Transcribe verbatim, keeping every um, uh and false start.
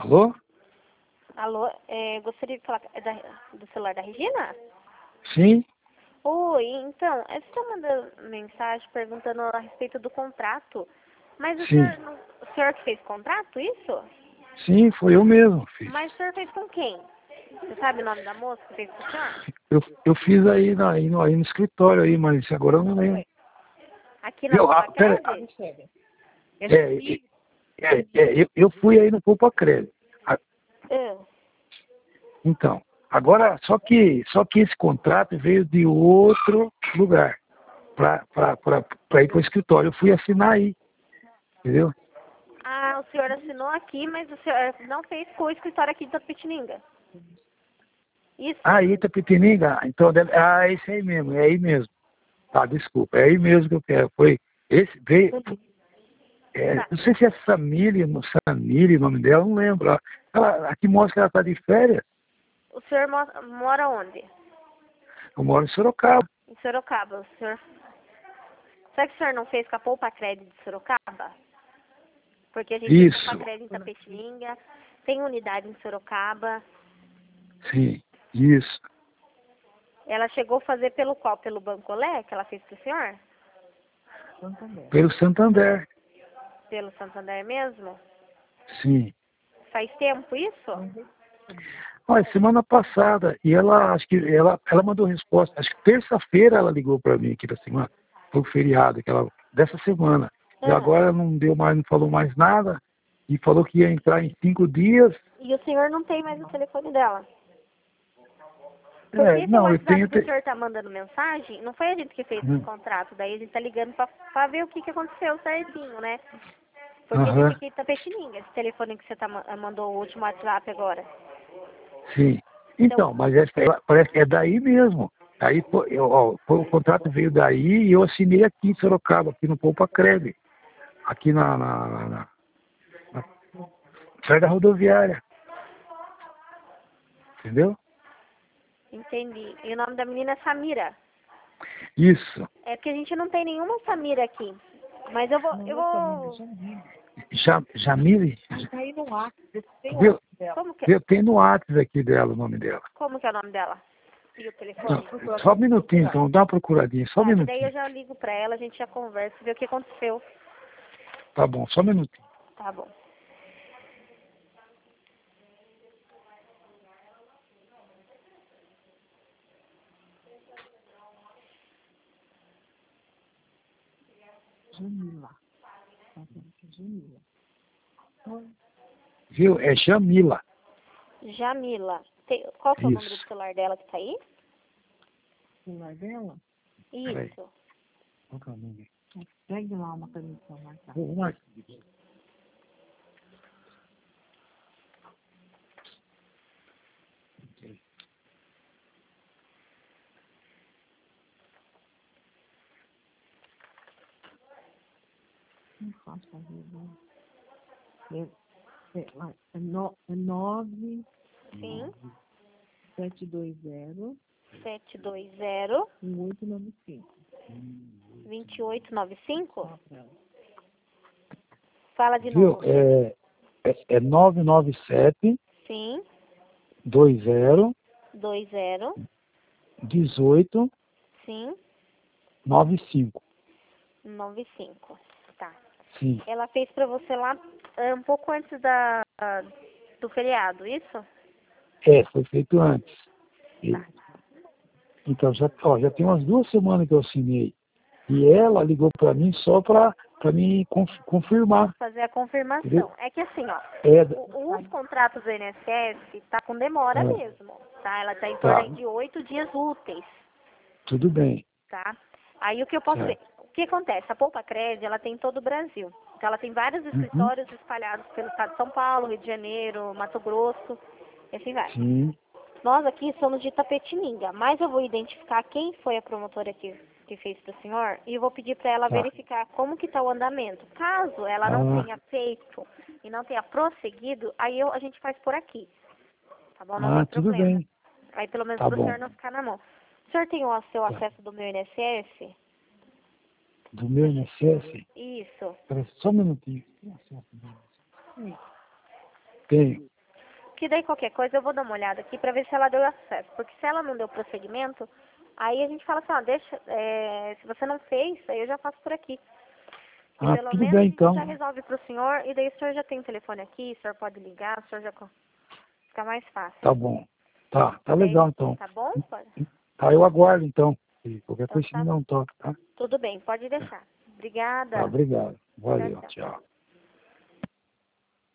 Alô? Alô, é, gostaria de falar é da, do celular da Regina? Sim? Oi, então, eu estou mandando mensagem perguntando a respeito do contrato. Mas o Sim. senhor, não- o senhor que fez contrato, isso? Sim, foi eu mesmo, fiz. Mas o senhor fez com quem? Você sabe o nome da moça que fez com o senhor? Eu, eu fiz aí, na, aí, no, aí no escritório aí, mas agora eu não lembro. Aqui na Eu, ah, Poupa pera, Crédito? é, é, é, eu, eu fui aí no Poupa Crédito. Ah, Ah, Então, agora, só que, só que esse contrato veio de outro lugar para ir para o escritório. Eu fui assinar aí, entendeu? Ah, o senhor assinou aqui, mas o senhor não fez com o escritório aqui de Tapetininga. Isso? Ah, Itapetininga, então, deve, ah, é esse aí mesmo, é aí mesmo. Tá, desculpa, é aí mesmo que eu quero. Foi, esse veio, é, Tá. não sei se é Samília, Samília o nome dela, não lembro. Ela, aqui mostra que ela está de férias. O senhor mo- mora onde? Eu moro em Sorocaba. Em Sorocaba. O senhor... Será que o senhor não fez com a Poupa Crédito de Sorocaba? Porque a gente tem Isso, Poupa Crédito em Tapetininga, tem unidade em Sorocaba. sim, isso. Ela chegou a fazer pelo qual? Pelo Bancolé, que ela fez pro senhor? Pelo Santander, Pelo Santander mesmo? sim. Faz tempo isso? Olha, semana passada, e ela, acho que ela, ela mandou resposta, acho que terça-feira ela ligou para mim aqui da semana, foi o feriado, que ela, dessa semana. E Ah, agora não deu mais, não falou mais nada, e falou que ia entrar em cinco dias. e o senhor não tem mais o telefone dela? Porque É, esse não, eu WhatsApp tenho. que o Te... senhor tá mandando mensagem, não foi a gente que fez esse Hum, contrato, daí a gente tá ligando pra, pra ver o que que aconteceu certinho, né? Porque a gente Aham, aqui tá Tapetininga, esse telefone que você tá, ma- mandou o último WhatsApp agora. sim. Então, Então, mas essa, ela- parece que é daí mesmo. Aí pô, eu, ó, foi- o contrato veio daí e eu assinei aqui em Sorocaba, aqui no Poupa Crédito, aqui na, na, na, na, na perto da rodoviária, entendeu? entendi. E o nome da menina é Samira. Isso. É porque a gente não tem nenhuma Samira aqui. Mas eu vou, eu vou... Ja, Jamile? Tá aí no WhatsApp, tem o Viu? WhatsApp dela. Como que, Eu tenho no WhatsApp aqui dela o nome dela. como que é o nome dela? E o Não, telefone? só um minutinho, então, dá uma procuradinha, só um Tá, que daí eu minutinho. já ligo pra ela, a gente já conversa, vê o que aconteceu. Tá bom, só um minutinho. Tá bom. Jamila. Tá vendo que é Jamila. Viu? É Jamila. Jamila. Tem, qual que é o número do Isso. celular dela que tá aí? O celular dela? Peraí. Isso. Qual que é o número? Pegue lá uma permissão marcada. Vou lá. Não faço fazer, não. É, é, lá, é, no, é nove Sim. sete dois zero sete dois zero, um oito nove cinco. dois oito nove cinco. Fala pra ela. Fala de Viu? novo. É, é, é nove nove sete Sim. dois zero dois zero. um oito Sim. nove cinco. nove cinco. Tá. Sim. Ela fez pra você lá é, um pouco antes da, do feriado, isso? É, foi feito antes. E- Tá. então, já, ó, já tem umas duas semanas que eu assinei. E ela ligou para mim só para me conf- confirmar. Fazer a confirmação. Entendeu? É que assim, ó, É, o- os contratos do I N S S tá com demora é, mesmo, tá? Ela tá em torno tá, aí de oito dias úteis, tudo bem. tá? Aí o que eu posso ver? Certo. O que acontece? A Poupa Crédito, ela tem em todo o Brasil. Então ela tem vários Uhum. escritórios espalhados pelo estado de São Paulo, Rio de Janeiro, Mato Grosso, e assim vai. Sim. Nós aqui somos de Tapetininga, mas eu vou identificar quem foi a promotora que, que fez para o senhor e eu vou pedir para ela Tá. verificar como que está o andamento. Caso ela não Ah, tenha feito e não tenha prosseguido, aí eu, a gente faz por aqui, tá bom? Não ah, tem tudo problema. bem. Aí pelo menos Tá para o bom. senhor não ficar na mão. O senhor tem o seu Tá. acesso do meu I N S S? Do meu I N S S? Isso. Peraí, só um minutinho. Tem acesso do meu I N S S? Tenho. Que daí qualquer coisa eu vou dar uma olhada aqui pra ver se ela deu acesso. Porque se ela não deu prosseguimento, aí a gente fala assim, ó, deixa, é, se você não fez, aí eu já faço por aqui. E Ah, pelo tudo menos bem, a gente então. já resolve pro senhor, e daí o senhor já tem o telefone aqui, o senhor pode ligar, o senhor já co- fica mais fácil. Tá bom. Tá, tá E daí, legal, então. tá bom? Pode. Tá, eu aguardo, então. E qualquer Então coisa, você tá me dá um toque, tá? tudo bem, pode deixar. Obrigada. Tá, obrigado. Tchau, Valeu, tchau. tchau.